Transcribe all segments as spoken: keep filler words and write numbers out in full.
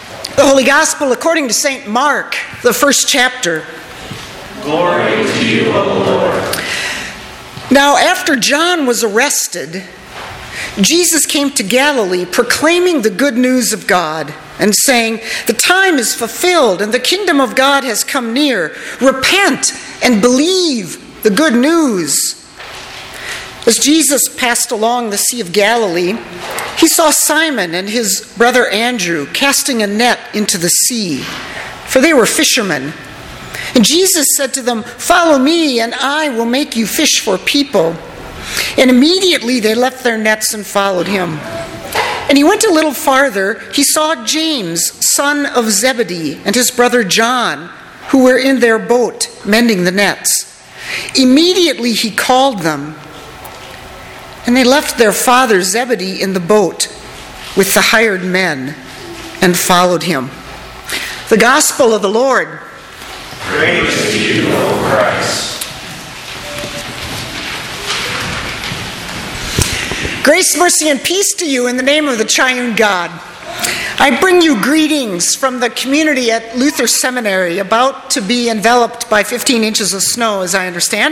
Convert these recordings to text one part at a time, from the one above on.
The Holy Gospel according to Saint Mark, the first chapter. Glory to you, O Lord. Now, after John was arrested, Jesus came to Galilee proclaiming the good news of God and saying, "The time is fulfilled and the kingdom of God has come near. Repent and believe the good news." As Jesus passed along the Sea of Galilee, he saw Simon and his brother Andrew casting a net into the sea, for they were fishermen. And Jesus said to them, "Follow me, and I will make you fish for people." And immediately they left their nets and followed him. And he went a little farther. He saw James, son of Zebedee, and his brother John, who were in their boat mending the nets. Immediately he called them, and they left their father Zebedee in the boat with the hired men and followed him. The Gospel of the Lord. Praise to you, O Christ. Grace, mercy, and peace to you in the name of the triune God. I bring you greetings from the community at Luther Seminary, about to be enveloped by fifteen inches of snow, as I understand.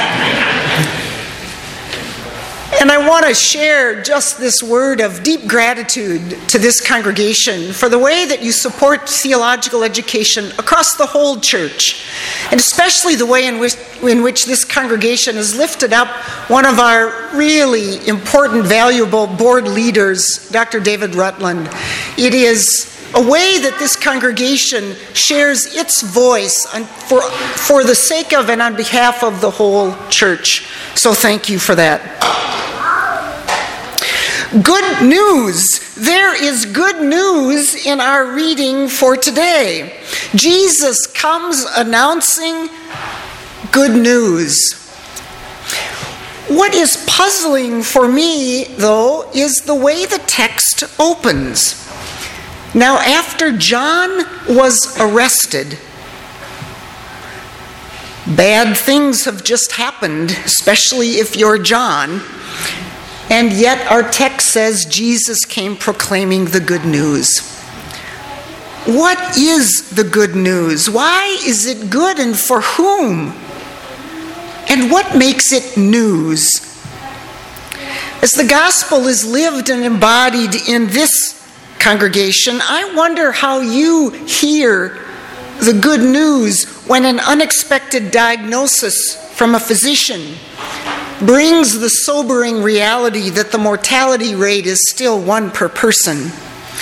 And I want to share just this word of deep gratitude to this congregation for the way that you support theological education across the whole church, and especially the way in which, in which this congregation has lifted up one of our really important, valuable board leaders, Doctor David Rutland. It is a way that this congregation shares its voice on, for, for the sake of and on behalf of the whole church. So thank you for that. Good news. There is good news in our reading for today. Jesus comes announcing good news. What is puzzling for me, though, is the way the text opens. Now, after John was arrested, bad things have just happened, especially if you're John. And yet our text says Jesus came proclaiming the good news. What is the good news? Why is it good, and for whom? And what makes it news? As the gospel is lived and embodied in this congregation, I wonder how you hear the good news when an unexpected diagnosis from a physician brings the sobering reality that the mortality rate is still one per person.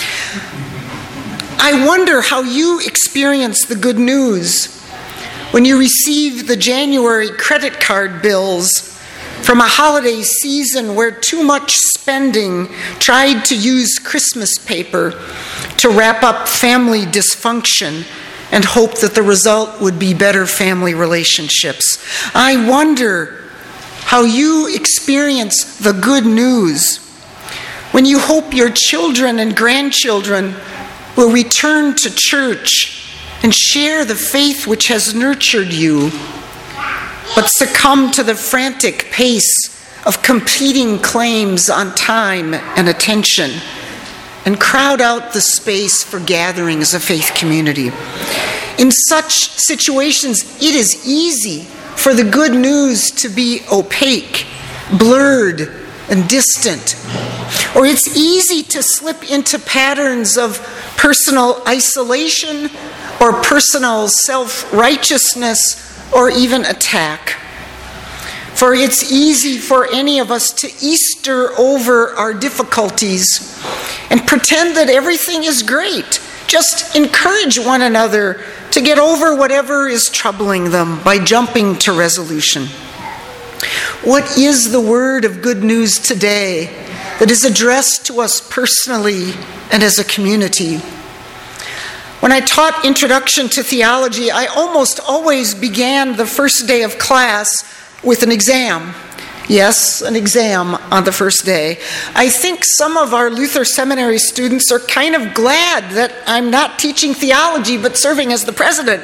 I wonder how you experience the good news when you receive the January credit card bills from a holiday season where too much spending tried to use Christmas paper to wrap up family dysfunction and hope that the result would be better family relationships. I wonder how you experience the good news when you hope your children and grandchildren will return to church and share the faith which has nurtured you, but succumb to the frantic pace of competing claims on time and attention, and crowd out the space for gathering as a faith community. In such situations, it is easy for the good news to be opaque, blurred, and distant. Or it's easy to slip into patterns of personal isolation or personal self-righteousness or even attack. For it's easy for any of us to Easter over our difficulties and pretend that everything is great. Just encourage one another to get over whatever is troubling them by jumping to resolution. What is the word of good news today that is addressed to us personally and as a community? When I taught Introduction to Theology, I almost always began the first day of class with an exam. Yes, an exam on the first day. I think some of our Luther Seminary students are kind of glad that I'm not teaching theology but serving as the president.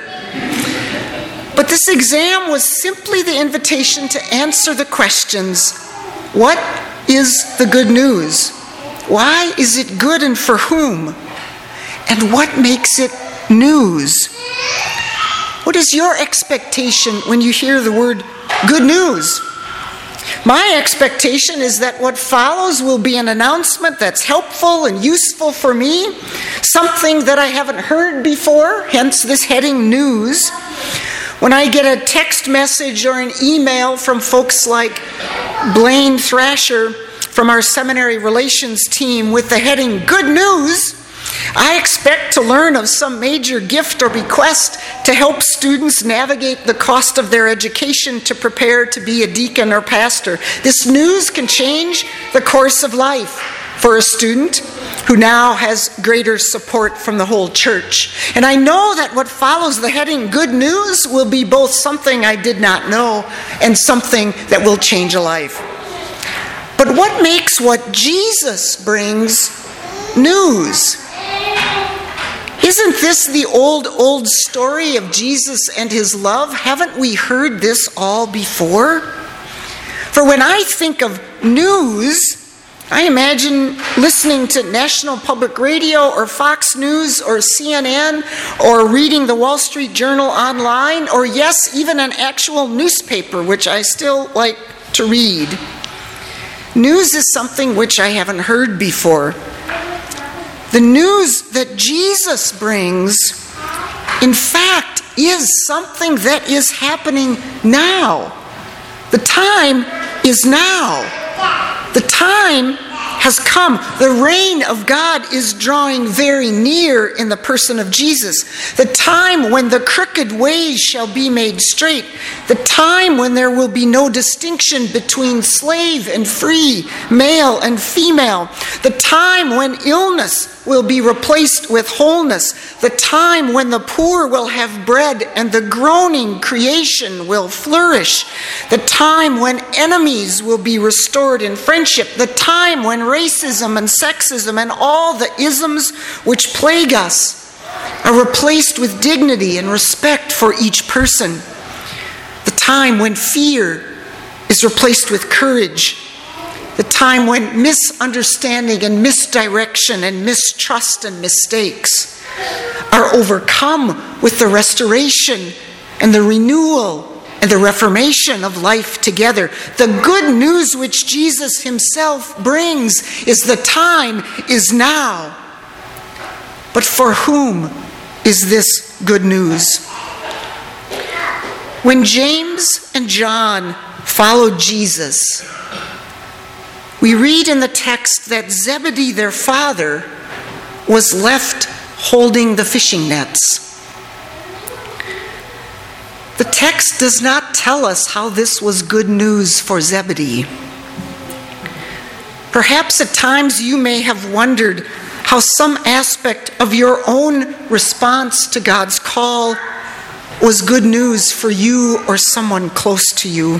But this exam was simply the invitation to answer the questions: what is the good news? Why is it good, and for whom? And what makes it news? What is your expectation when you hear the word good news? My expectation is that what follows will be an announcement that's helpful and useful for me, something that I haven't heard before, hence this heading news. When I get a text message or an email from folks like Blaine Thrasher from our seminary relations team with the heading good news, I expect to learn of some major gift or bequest to help students navigate the cost of their education to prepare to be a deacon or pastor. This news can change the course of life for a student who now has greater support from the whole church. And I know that what follows the heading good news will be both something I did not know and something that will change a life. But what makes what Jesus brings news? Isn't this the old, old story of Jesus and his love? Haven't we heard this all before? For when I think of news, I imagine listening to National Public Radio or Fox News or C N N or reading the Wall Street Journal online, or yes, even an actual newspaper, which I still like to read. News is something which I haven't heard before. The news that Jesus brings, in fact, is something that is happening now. The time is now. The time has come. The reign of God is drawing very near in the person of Jesus. The time when the crooked ways shall be made straight. The time when there will be no distinction between slave and free, male and female. The time when illness will be replaced with wholeness. The time when the poor will have bread and the groaning creation will flourish. The time when enemies will be restored in friendship. The time when racism and sexism and all the isms which plague us are replaced with dignity and respect for each person. The time when fear is replaced with courage. The time when misunderstanding and misdirection and mistrust and mistakes are overcome with the restoration and the renewal and the reformation of life together. The good news which Jesus himself brings is the time is now. But for whom is this good news? When James and John followed Jesus, we read in the text that Zebedee, their father, was left holding the fishing nets. The text does not tell us how this was good news for Zebedee. Perhaps at times you may have wondered how some aspect of your own response to God's call was good news for you or someone close to you.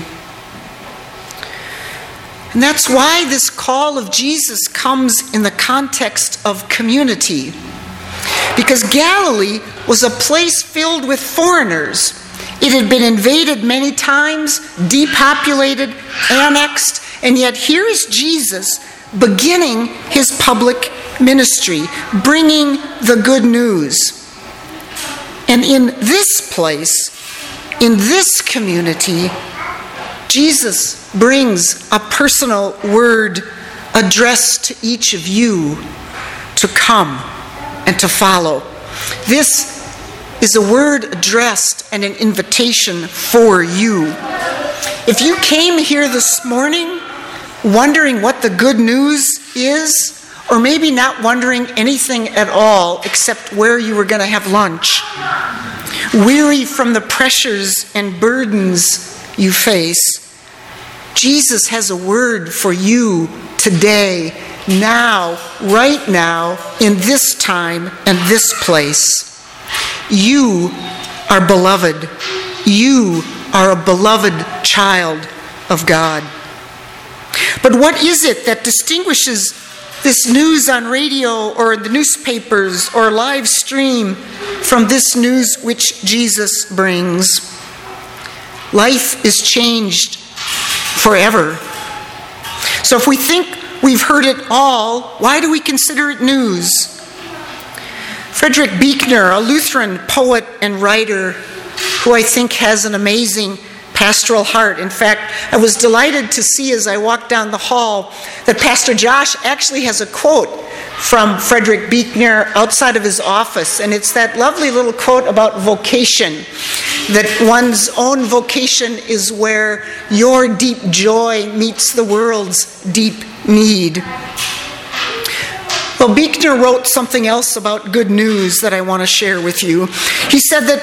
And that's why this call of Jesus comes in the context of community. Because Galilee was a place filled with foreigners. It had been invaded many times, depopulated, annexed, and yet here is Jesus beginning his public ministry, bringing the good news. And in this place, in this community, Jesus brings a personal word addressed to each of you to come and to follow. This is a word addressed and an invitation for you. If you came here this morning wondering what the good news is, or maybe not wondering anything at all except where you were going to have lunch, weary from the pressures and burdens you face, Jesus has a word for you today, now, right now, in this time and this place. You are beloved. You are a beloved child of God. But what is it that distinguishes this news on radio or the newspapers or live stream from this news which Jesus brings? Life is changed forever. So if we think we've heard it all, why do we consider it news? Frederick Buechner, a Lutheran poet and writer who I think has an amazing pastoral heart. In fact, I was delighted to see as I walked down the hall that Pastor Josh actually has a quote from Frederick Buechner outside of his office, and it's that lovely little quote about vocation, that one's own vocation is where your deep joy meets the world's deep need. Well, Buechner wrote something else about good news that I want to share with you. He said that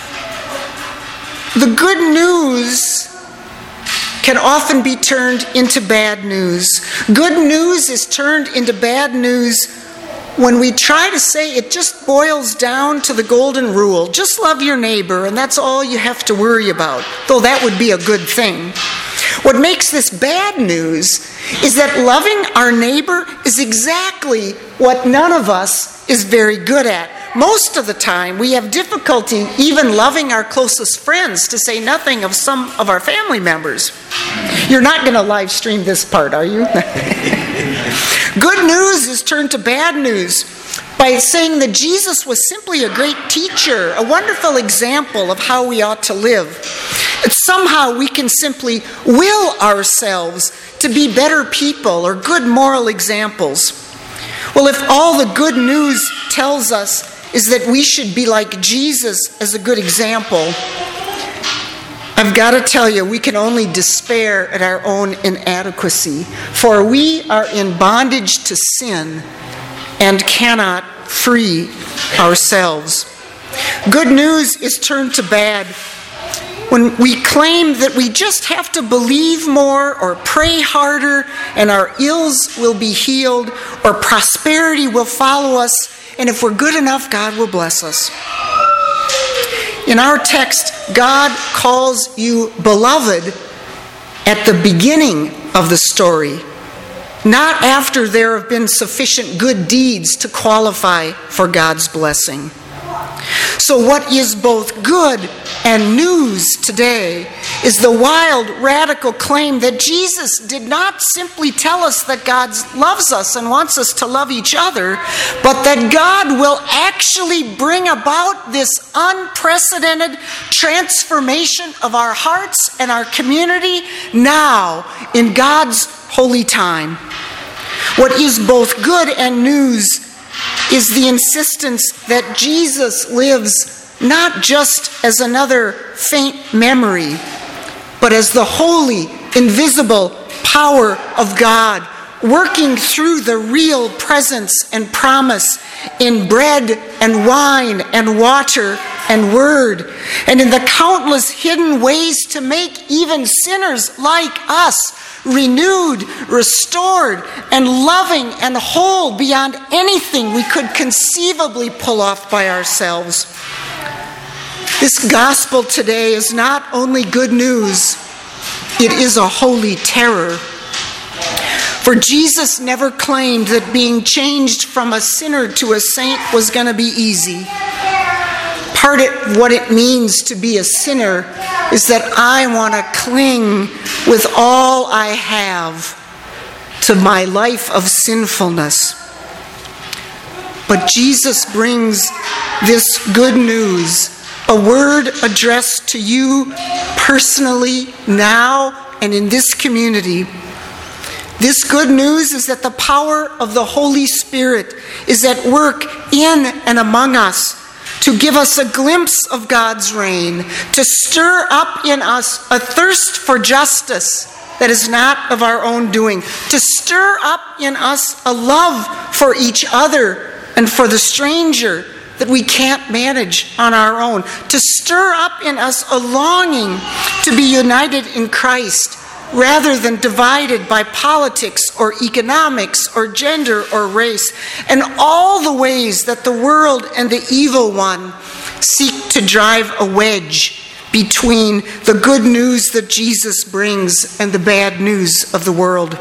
the good news can often be turned into bad news. Good news is turned into bad news when we try to say it just boils down to the golden rule. Just love your neighbor, and that's all you have to worry about, though that would be a good thing. What makes this bad news is that loving our neighbor is exactly what none of us is very good at. Most of the time, we have difficulty even loving our closest friends, to say nothing of some of our family members. You're not going to live stream this part, are you? Good news is turned to bad news by saying that Jesus was simply a great teacher, a wonderful example of how we ought to live. That somehow we can simply will ourselves to be better people or good moral examples. Well, if all the good news tells us is that we should be like Jesus as a good example, I've got to tell you, we can only despair at our own inadequacy, for we are in bondage to sin and cannot free ourselves. Good news is turned to bad when we claim that we just have to believe more or pray harder and our ills will be healed or prosperity will follow us, and if we're good enough, God will bless us. In our text, God calls you beloved at the beginning of the story, not after there have been sufficient good deeds to qualify for God's blessing. So what is both good and news today is the wild, radical claim that Jesus did not simply tell us that God loves us and wants us to love each other, but that God will actually bring about this unprecedented transformation of our hearts and our community now in God's holy time. What is both good and news is the insistence that Jesus lives not just as another faint memory, but as the holy, invisible power of God, working through the real presence and promise in bread and wine and water and word, and in the countless hidden ways to make even sinners like us renewed, restored, and loving and whole beyond anything we could conceivably pull off by ourselves. This gospel today is not only good news, it is a holy terror. For Jesus never claimed that being changed from a sinner to a saint was going to be easy. Part of what it means to be a sinner is that I want to cling with all I have to my life of sinfulness. But Jesus brings this good news, a word addressed to you personally now and in this community. This good news is that the power of the Holy Spirit is at work in and among us to give us a glimpse of God's reign, to stir up in us a thirst for justice that is not of our own doing, to stir up in us a love for each other and for the stranger that we can't manage on our own, to stir up in us a longing to be united in Christ rather than divided by politics or economics or gender or race, and all the ways that the world and the evil one seek to drive a wedge between the good news that Jesus brings and the bad news of the world.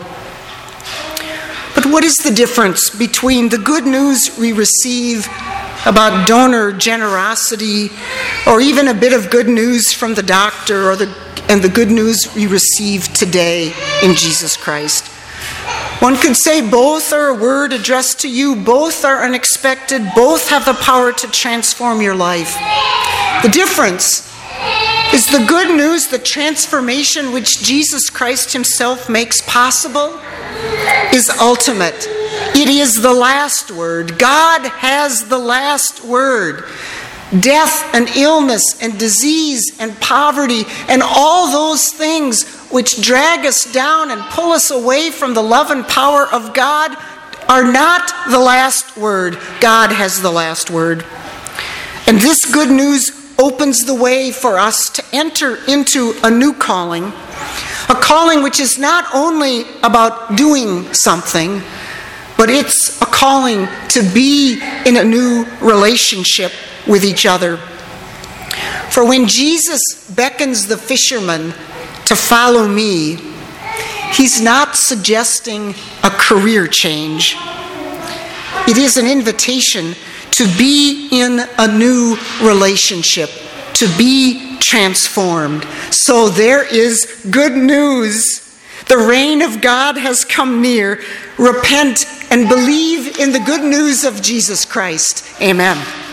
But what is the difference between the good news we receive about donor generosity, or even a bit of good news from the doctor, or the and the good news we receive today in Jesus Christ? One could say both are a word addressed to you, both are unexpected, both have the power to transform your life. The difference is the good news, the transformation which Jesus Christ himself makes possible, is ultimate. It is the last word. God has the last word. Death and illness and disease and poverty and all those things which drag us down and pull us away from the love and power of God are not the last word. God has the last word. And this good news opens the way for us to enter into a new calling, a calling which is not only about doing something, but it's a calling to be in a new relationship with each other. For when Jesus beckons the fisherman to follow me, he's not suggesting a career change. It is an invitation to be in a new relationship, to be transformed. So there is good news. The reign of God has come near. Repent and believe in the good news of Jesus Christ. Amen.